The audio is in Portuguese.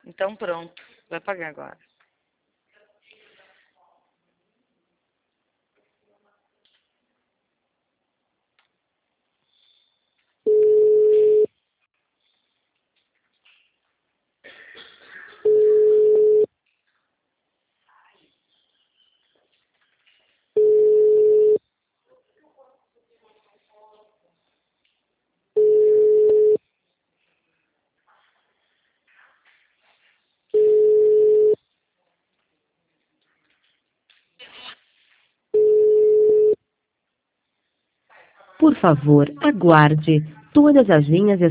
Então pronto, vai pagar agora. Por favor, aguarde. Todas as linhas